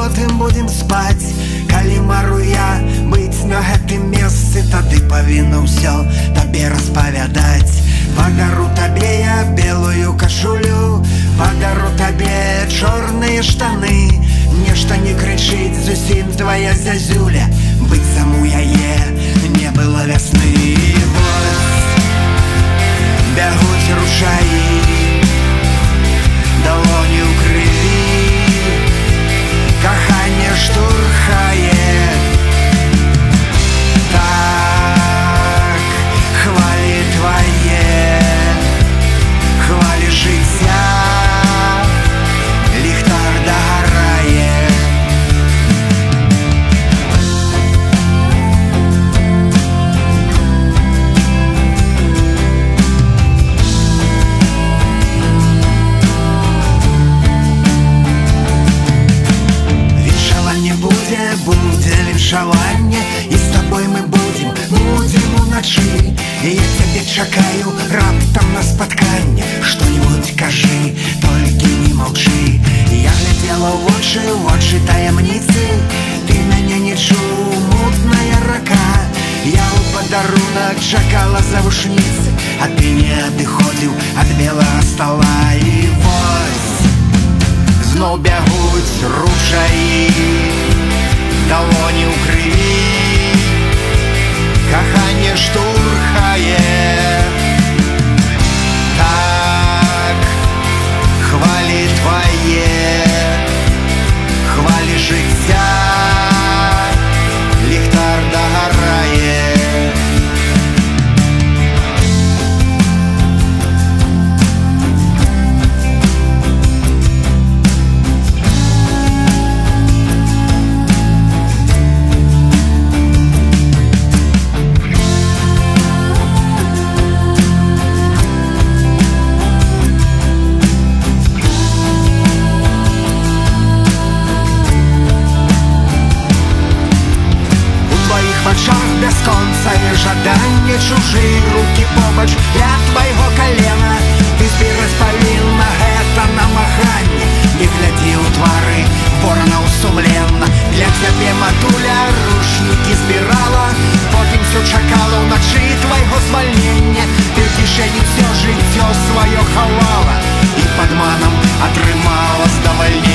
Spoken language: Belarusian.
потым будем спаць. Калі мару я быць на гэтым месцы, тады павінна ўсё табе распавядаць. Падару табе я белую кашулю, падару табе чорныя штаны. Нешта не крычыць зусім твая зязюля, быццам у яе не было вясны. Вось бягуць ручаі, далоні ў крыві, каханне штурхае. Так, хвалі твае, хвалі жыцця, ліхтар дагарае. Будзе віншаванне, і з табой мы будзем уначы. І я цябе чакаю раптам на спатканне. Што-нибудь кажы, толькі не маўчы. Я глядзела ў вочы таямніцы, ты мяне не чуў, мутная рака. Я ў падарунак чакала завушніцы, а ты не адыходзіў ад белага стала. І вось зноў бягуць ручаі, далоні ў крыві, каханне штурхае. Так, хвалі твае, хвалі жыцця, ліхтар дагарае. Бясконцае жаданне, чужыя рукі побач ля твайго калена. Ты збіраць павінна гэта намаганне. Не глядзі ў твары воранаў сумленна. Для цябе матуля рушнікі збірала, потым всё чакала ўначы твайго звальнення. Ты ў кішэні ўсё жыццё сваё хавала і падманам атрымала здавальненне.